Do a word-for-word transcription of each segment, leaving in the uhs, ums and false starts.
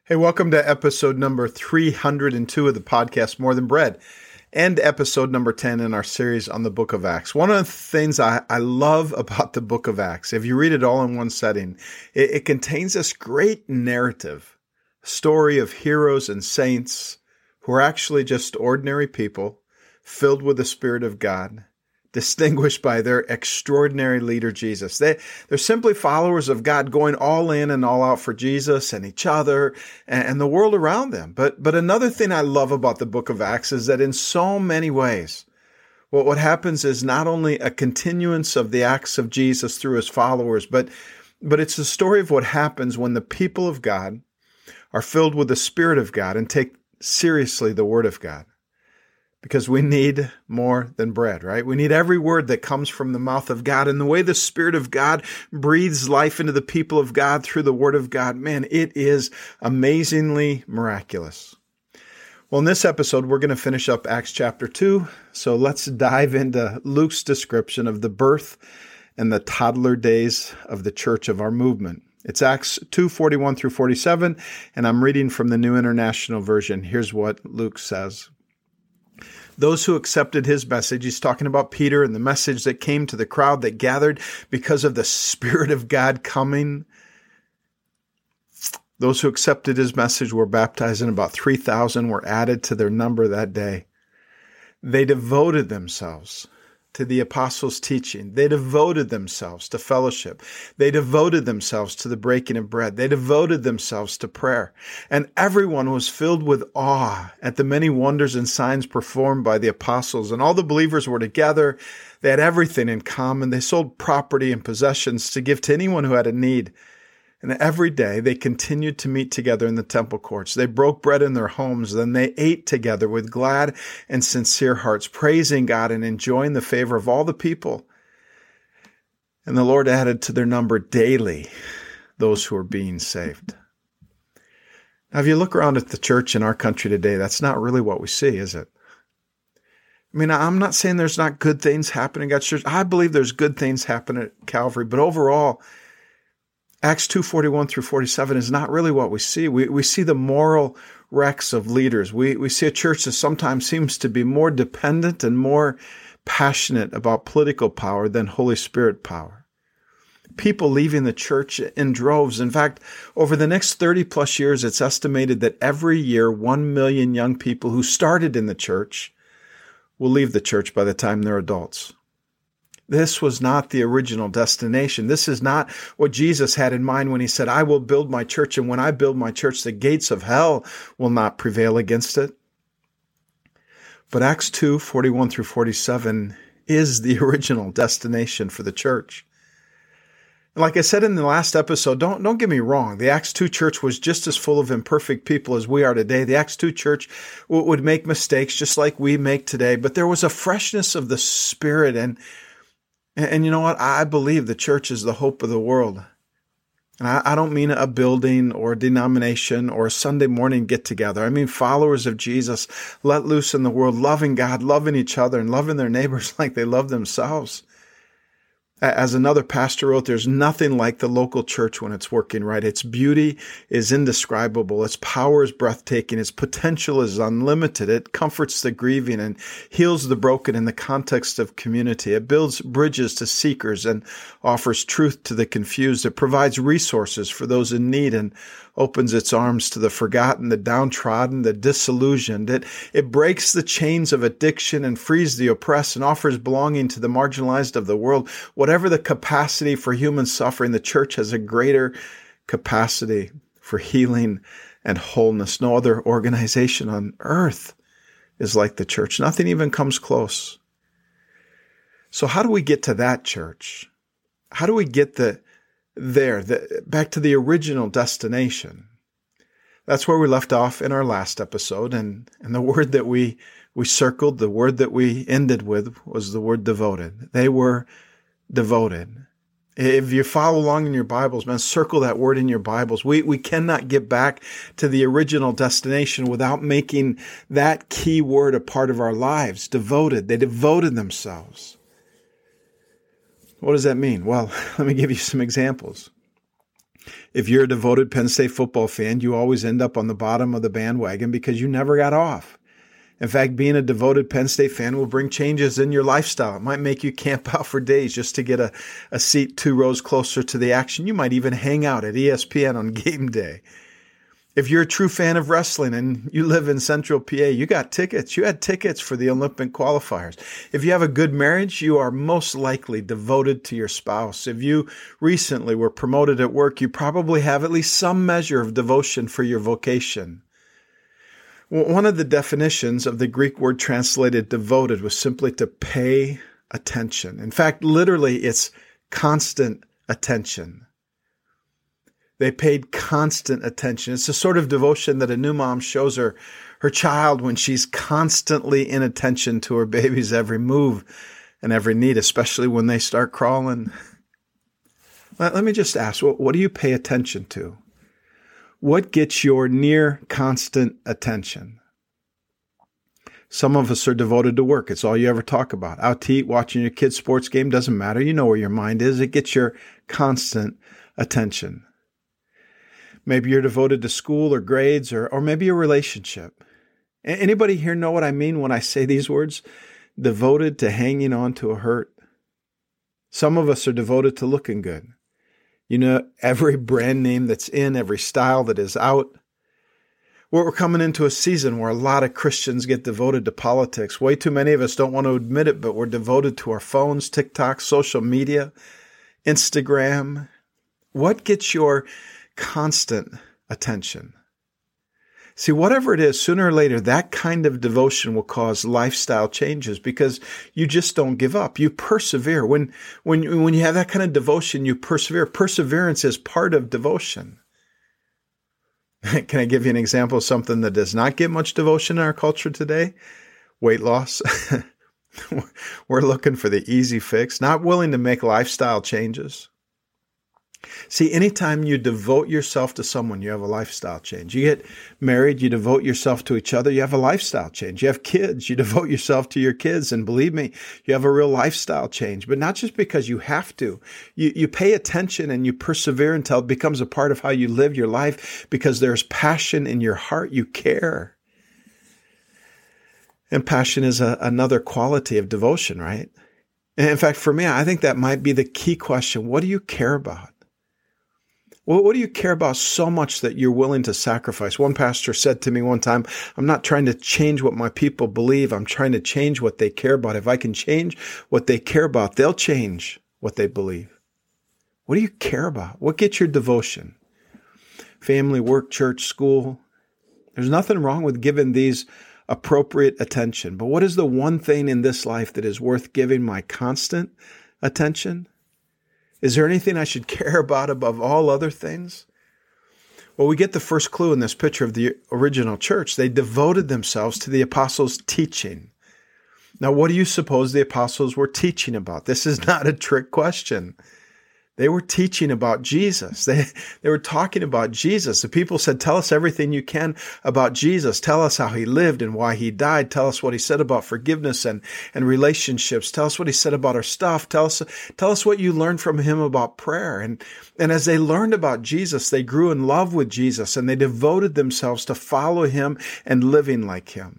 Hey, welcome to episode number three hundred two of the podcast, More Than Bread, and episode number ten in our series on the book of Acts. One of the things I, I love about the book of Acts, if you read it all in one setting, it, it contains this great narrative, story of heroes and saints who are actually just ordinary people filled with the Spirit of God, distinguished by their extraordinary leader, Jesus. They, they're simply followers of God going all in and all out for Jesus and each other and, and the world around them. But, but another thing I love about the book of Acts is that in so many ways, what, what happens is not only a continuance of the acts of Jesus through his followers, but, but it's the story of what happens when the people of God are filled with the Spirit of God and take seriously the Word of God. Because we need more than bread, right? We need every word that comes from the mouth of God. And the way the Spirit of God breathes life into the people of God through the Word of God, man, it is amazingly miraculous. Well, in this episode, we're going to finish up Acts chapter two. So let's dive into Luke's description of the birth and the toddler days of the church of our movement. It's Acts two, forty-one through forty-seven, and I'm reading from the New International Version. Here's what Luke says. Those who accepted his message, he's talking about Peter and the message that came to the crowd that gathered because of the Spirit of God coming. Those who accepted his message were baptized, and about three thousand were added to their number that day. They devoted themselves to the apostles' teaching. They devoted themselves to fellowship. They devoted themselves to the breaking of bread. They devoted themselves to prayer. And everyone was filled with awe at the many wonders and signs performed by the apostles. And all the believers were together. They had everything in common. They sold property and possessions to give to anyone who had a need. And every day they continued to meet together in the temple courts. They broke bread in their homes. Then they ate together with glad and sincere hearts, praising God and enjoying the favor of all the people. And the Lord added to their number daily those who were being saved. Now, if you look around at the church in our country today, that's not really what we see, is it? I mean, I'm not saying there's not good things happening at church. I believe there's good things happening at Calvary, but overall, Acts two, forty-one through forty-seven is not really what we see. We we see the moral wrecks of leaders. We we see a church that sometimes seems to be more dependent and more passionate about political power than Holy Spirit power. People leaving the church in droves. In fact, over the next thirty plus years, it's estimated that every year, one million young people who started in the church will leave the church by the time they're adults. This was not the original destination. This is not what Jesus had in mind when he said, I will build my church, and when I build my church, the gates of hell will not prevail against it. But Acts two, forty-one through forty-seven is the original destination for the church. And like I said in the last episode, don't, don't get me wrong. The Acts two church was just as full of imperfect people as we are today. The Acts two church w- would make mistakes just like we make today, but there was a freshness of the Spirit. And And you know what? I believe the church is the hope of the world. And I, I don't mean a building or a denomination or a Sunday morning get together. I mean followers of Jesus let loose in the world, loving God, loving each other, and loving their neighbors like they love themselves. As another pastor wrote, there's nothing like the local church when it's working right. Its beauty is indescribable. Its power is breathtaking. Its potential is unlimited. It comforts the grieving and heals the broken in the context of community. It builds bridges to seekers and offers truth to the confused. It provides resources for those in need and opens its arms to the forgotten, the downtrodden, the disillusioned. It, it breaks the chains of addiction and frees the oppressed and offers belonging to the marginalized of the world. Whatever the capacity for human suffering, the church has a greater capacity for healing and wholeness. No other organization on earth is like the church. Nothing even comes close. So how do we get to that church? How do we get the there, the, back to the original destination? That's where we left off in our last episode. And, and the word that we, we circled, the word that we ended with was the word devoted. They were devoted. If you follow along in your Bibles, man, circle that word in your Bibles. We, we cannot get back to the original destination without making that key word a part of our lives. Devoted. They devoted themselves. What does that mean? Well, let me give you some examples. If you're a devoted Penn State football fan, you always end up on the bottom of the bandwagon because you never got off. In fact, being a devoted Penn State fan will bring changes in your lifestyle. It might make you camp out for days just to get a, a seat two rows closer to the action. You might even hang out at E S P N on game day. If you're a true fan of wrestling and you live in Central P A, you got tickets. You had tickets for the Olympic qualifiers. If you have a good marriage, you are most likely devoted to your spouse. If you recently were promoted at work, you probably have at least some measure of devotion for your vocation. One of the definitions of the Greek word translated devoted was simply to pay attention. In fact, literally, it's constant attention. They paid constant attention. It's the sort of devotion that a new mom shows her, her child when she's constantly in attention to her baby's every move and every need, especially when they start crawling. Let, let me just ask, what, what do you pay attention to? What gets your near constant attention? Some of us are devoted to work. It's all you ever talk about. Out to eat, watching your kid's sports game, doesn't matter. You know where your mind is. It gets your constant attention. Maybe you're devoted to school or grades or, or maybe a relationship. Anybody here know what I mean when I say these words? Devoted to hanging on to a hurt. Some of us are devoted to looking good. You know, every brand name that's in, every style that is out. We're coming into a season where a lot of Christians get devoted to politics. Way too many of us don't want to admit it, but we're devoted to our phones, TikTok, social media, Instagram. What gets your constant attention? See, whatever it is, sooner or later, that kind of devotion will cause lifestyle changes because you just don't give up. You persevere. When, when, when you have that kind of devotion, you persevere. Perseverance is part of devotion. Can I give you an example of something that does not get much devotion in our culture today? Weight loss. We're looking for the easy fix, not willing to make lifestyle changes. See, anytime you devote yourself to someone, you have a lifestyle change. You get married, you devote yourself to each other, you have a lifestyle change. You have kids, you devote yourself to your kids, and believe me, you have a real lifestyle change. But not just because you have to. You, you pay attention and you persevere until it becomes a part of how you live your life because there's passion in your heart. You care. And passion is a, another quality of devotion, right? And in fact, for me, I think that might be the key question. What do you care about? Well, what do you care about so much that you're willing to sacrifice? One pastor said to me one time, I'm not trying to change what my people believe. I'm trying to change what they care about. If I can change what they care about, they'll change what they believe. What do you care about? What gets your devotion? Family, work, church, school. There's nothing wrong with giving these appropriate attention. But what is the one thing in this life that is worth giving my constant attention? Is there anything I should care about above all other things? Well, we get the first clue in this picture of the original church. They devoted themselves to the apostles' teaching. Now, what do you suppose the apostles were teaching about? This is not a trick question. They were teaching about Jesus. They, they were talking about Jesus. The people said, tell us everything you can about Jesus. Tell us how he lived and why he died. Tell us what he said about forgiveness and, and relationships. Tell us what he said about our stuff. Tell us, tell us what you learned from him about prayer. And, and as they learned about Jesus, they grew in love with Jesus and they devoted themselves to follow him and living like him.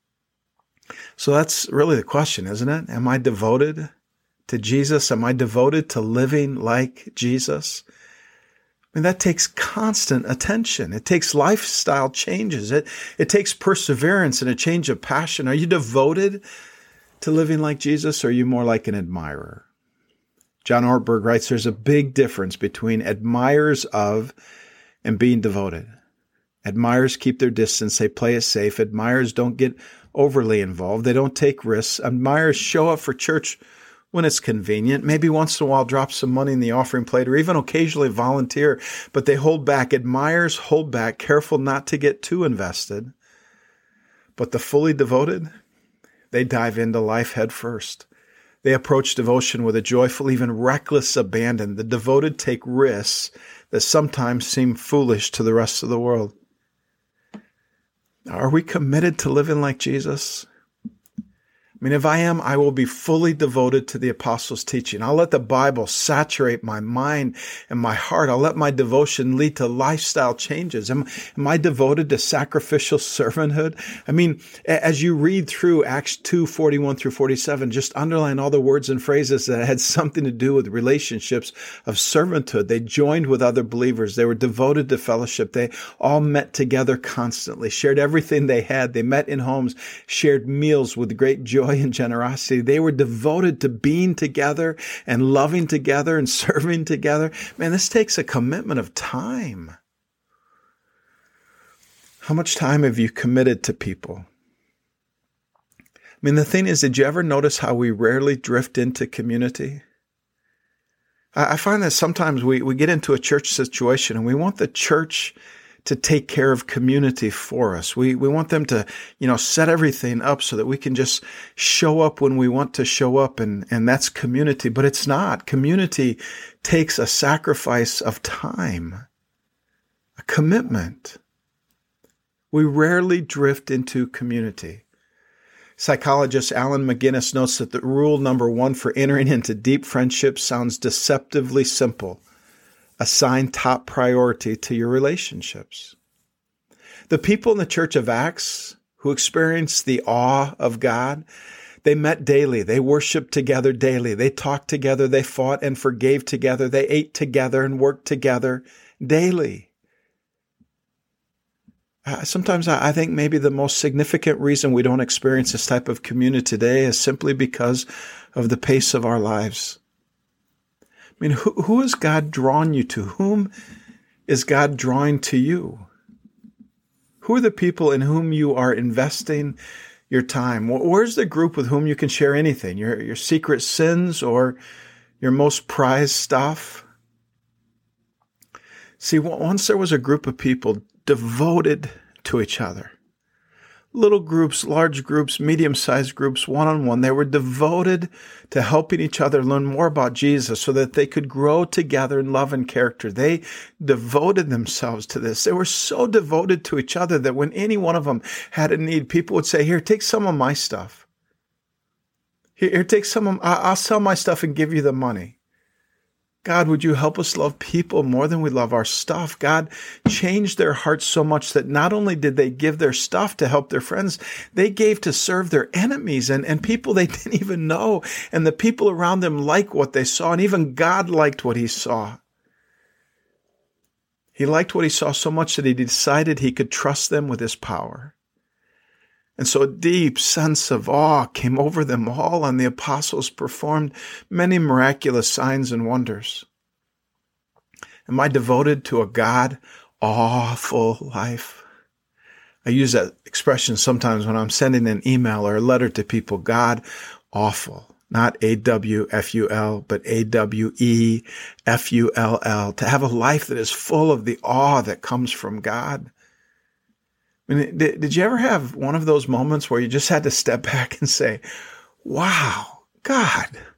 So that's really the question, isn't it? Am I devoted to Jesus? Am I devoted to living like Jesus? I mean, that takes constant attention. It takes lifestyle changes. It, it takes perseverance and a change of passion. Are you devoted to living like Jesus, or are you more like an admirer? John Ortberg writes, there's a big difference between admirers of and being devoted. Admirers keep their distance. They play it safe. Admirers don't get overly involved. They don't take risks. Admirers show up for church when it's convenient, maybe once in a while drop some money in the offering plate or even occasionally volunteer, but they hold back. Admirers hold back, careful not to get too invested. But the fully devoted, they dive into life head first. They approach devotion with a joyful, even reckless abandon. The devoted take risks that sometimes seem foolish to the rest of the world. Are we committed to living like Jesus? I mean, if I am, I will be fully devoted to the apostles' teaching. I'll let the Bible saturate my mind and my heart. I'll let my devotion lead to lifestyle changes. Am, am I devoted to sacrificial servanthood? I mean, as you read through Acts two, forty-one through forty-seven, just underline all the words and phrases that had something to do with relationships of servanthood. They joined with other believers. They were devoted to fellowship. They all met together constantly, shared everything they had. They met in homes, shared meals with great joy and generosity. They were devoted to being together and loving together and serving together. Man, this takes a commitment of time. How much time have you committed to people? I mean, the thing is, did you ever notice how we rarely drift into community? I find that sometimes we, we get into a church situation and we want the church to take care of community for us. We we want them to, you know, set everything up so that we can just show up when we want to show up, and, and that's community. But it's not. Community takes a sacrifice of time, a commitment. We rarely drift into community. Psychologist Alan McGinnis notes that the rule number one for entering into deep friendships sounds deceptively simple. Assign top priority to your relationships. The people in the church of Acts who experienced the awe of God, they met daily. They worshiped together daily. They talked together. They fought and forgave together. They ate together and worked together daily. Uh, sometimes I, I think maybe the most significant reason we don't experience this type of community today is simply because of the pace of our lives. I mean, who, who has God drawn you to? Whom is God drawing to you? Who are the people in whom you are investing your time? Where's the group with whom you can share anything? Your, your secret sins or your most prized stuff? See, once there was a group of people devoted to each other. Little groups, large groups, medium-sized groups, one-on-one. They were devoted to helping each other learn more about Jesus so that they could grow together in love and character. They devoted themselves to this. They were so devoted to each other that when any one of them had a need, people would say, here, take some of my stuff. Here, here take some of, I'll sell my stuff and give you the money. God, would you help us love people more than we love our stuff? God changed their hearts so much that not only did they give their stuff to help their friends, they gave to serve their enemies and, and people they didn't even know. And the people around them liked what they saw, and even God liked what he saw. He liked what he saw so much that he decided he could trust them with his power. And so a deep sense of awe came over them all, and the apostles performed many miraculous signs and wonders. Am I devoted to a God awful life? I use that expression sometimes when I'm sending an email or a letter to people. God awful, not A W F U L, but A W E F U L L. To have a life that is full of the awe that comes from God. I mean, did, did you ever have one of those moments where you just had to step back and say, wow, God? I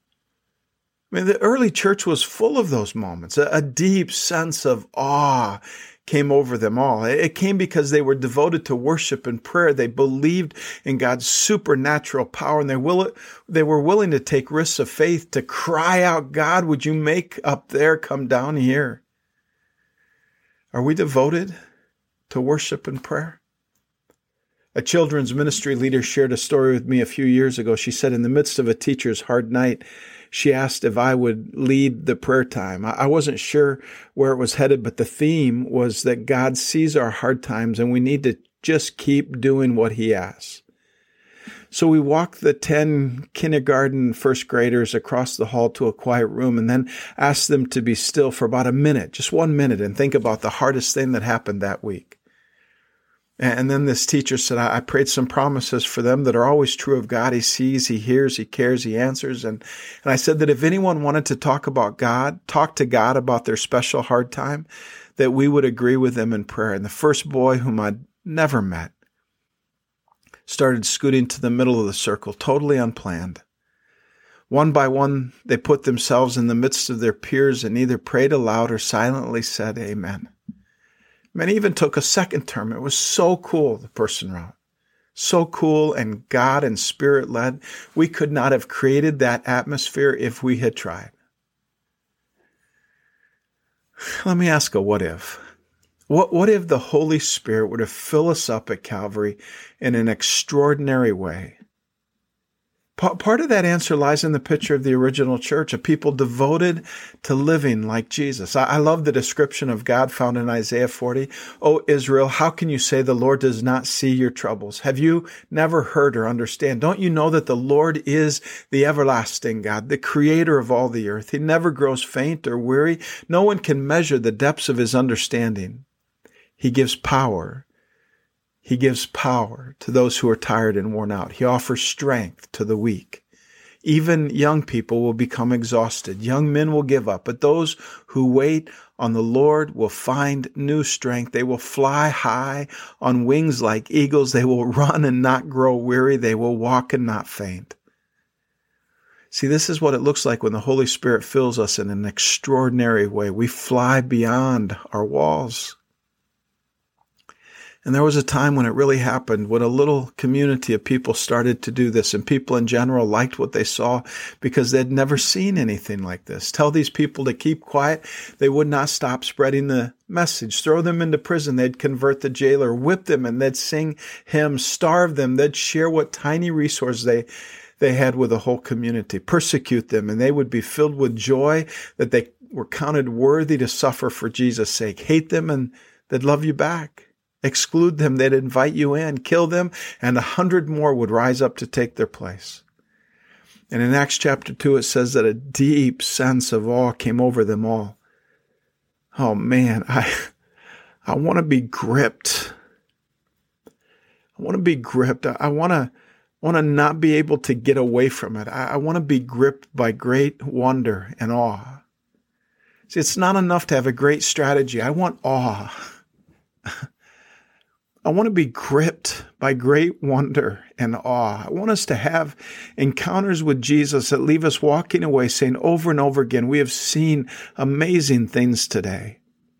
mean, the early church was full of those moments. A, a deep sense of awe came over them all. It came because they were devoted to worship and prayer. They believed in God's supernatural power, and they, will, they were willing to take risks of faith to cry out, God, would you make up there come down here? Are we devoted to worship and prayer? A children's ministry leader shared a story with me a few years ago. She said in the midst of a teacher's hard night, she asked if I would lead the prayer time. I wasn't sure where it was headed, but the theme was that God sees our hard times and we need to just keep doing what he asks. So we walked the ten kindergarten first graders across the hall to a quiet room and then asked them to be still for about a minute, just one minute, and think about the hardest thing that happened that week. And then this teacher said, I prayed some promises for them that are always true of God. He sees, he hears, he cares, he answers. And, and I said that if anyone wanted to talk about God, talk to God about their special hard time, that we would agree with them in prayer. And the first boy whom I'd never met started scooting to the middle of the circle, totally unplanned. One by one, they put themselves in the midst of their peers and either prayed aloud or silently said, Amen. Many even took a second term. It was so cool, the person wrote. So cool and God and Spirit led. We could not have created that atmosphere if we had tried. Let me ask a what if. What, what if the Holy Spirit were to fill us up at Calvary in an extraordinary way? Part of that answer lies in the picture of the original church, a people devoted to living like Jesus. I love the description of God found in Isaiah forty. "O Israel, how can you say the Lord does not see your troubles? Have you never heard or understand? Don't you know that the Lord is the everlasting God, the creator of all the earth? He never grows faint or weary. No one can measure the depths of his understanding. He gives power. He gives power to those who are tired and worn out. He offers strength to the weak. Even young people will become exhausted. Young men will give up. But those who wait on the Lord will find new strength. They will fly high on wings like eagles. They will run and not grow weary. They will walk and not faint." See, this is what it looks like when the Holy Spirit fills us in an extraordinary way. We fly beyond our walls. And there was a time when it really happened, when a little community of people started to do this, and people in general liked what they saw because they'd never seen anything like this. Tell these people to keep quiet, they would not stop spreading the message. Throw them into prison, they'd convert the jailer. Whip them, and they'd sing hymns. Starve them, they'd share what tiny resource they they had with the whole community. Persecute them, and they would be filled with joy that they were counted worthy to suffer for Jesus' sake. Hate them, and they'd love you back. Exclude them, they'd invite you in. Kill them, and a hundred more would rise up to take their place. And in Acts chapter two, it says that a deep sense of awe came over them all. Oh man, I, I want to be gripped. I want to be gripped. I want to, want to not be able to get away from it. I, I want to be gripped by great wonder and awe. See, it's not enough to have a great strategy. I want awe. I want to be gripped by great wonder and awe. I want us to have encounters with Jesus that leave us walking away saying over and over again, we have seen amazing things today.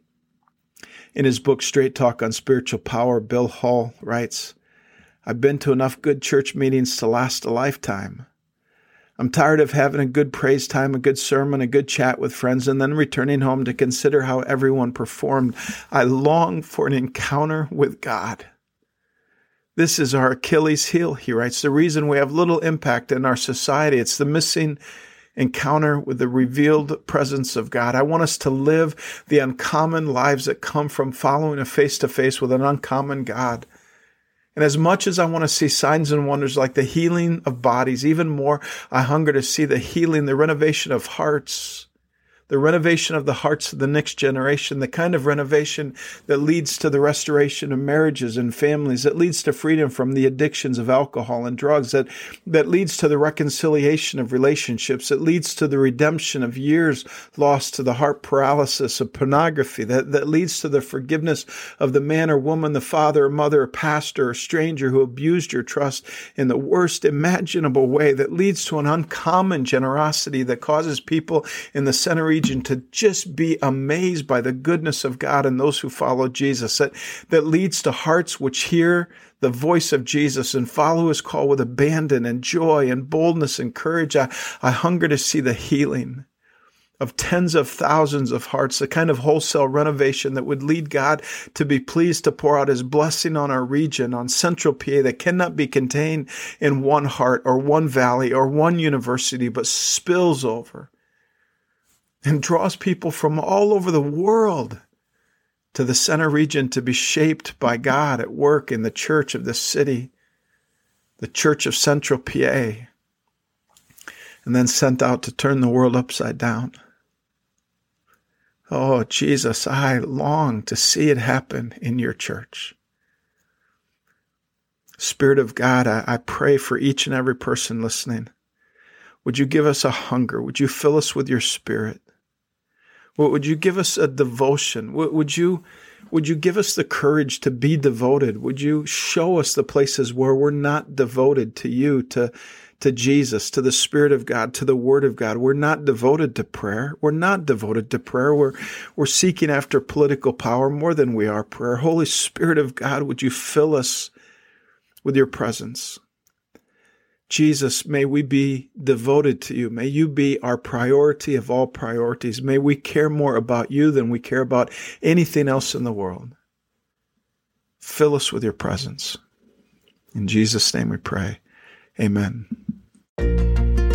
In his book, Straight Talk on Spiritual Power, Bill Hall writes, "I've been to enough good church meetings to last a lifetime. I'm tired of having a good praise time, a good sermon, a good chat with friends, and then returning home to consider how everyone performed. I long for an encounter with God. This is our Achilles heel," he writes. "The reason we have little impact in our society, it's the missing encounter with the revealed presence of God. I want us to live the uncommon lives that come from following a face-to-face with an uncommon God. And as much as I want to see signs and wonders like the healing of bodies, even more, I hunger to see the healing, the renovation of hearts, the renovation of the hearts of the next generation, the kind of renovation that leads to the restoration of marriages and families, that leads to freedom from the addictions of alcohol and drugs, that, that leads to the reconciliation of relationships, that leads to the redemption of years lost to the heart paralysis of pornography, that, that leads to the forgiveness of the man or woman, the father or mother, or pastor or stranger who abused your trust in the worst imaginable way, that leads to an uncommon generosity that causes people in the center region to just be amazed by the goodness of God and those who follow Jesus, that, that leads to hearts which hear the voice of Jesus and follow his call with abandon and joy and boldness and courage. I, I hunger to see the healing of tens of thousands of hearts, the kind of wholesale renovation that would lead God to be pleased to pour out his blessing on our region, on Central P A, that cannot be contained in one heart or one valley or one university, but spills over and draws people from all over the world to the center region to be shaped by God at work in the church of this city, the church of Central P A, and then sent out to turn the world upside down. Oh, Jesus, I long to see it happen in your church. Spirit of God, I, I pray for each and every person listening. Would you give us a hunger? Would you fill us with your Spirit? Would you give us a devotion? Would you, would you give us the courage to be devoted? Would you show us the places where we're not devoted to you, to, to Jesus, to the Spirit of God, to the Word of God? We're not devoted to prayer. We're not devoted to prayer. We're, we're seeking after political power more than we are prayer. Holy Spirit of God, would you fill us with your presence. Jesus, may we be devoted to you. May you be our priority of all priorities. May we care more about you than we care about anything else in the world. Fill us with your presence. In Jesus' name we pray. Amen.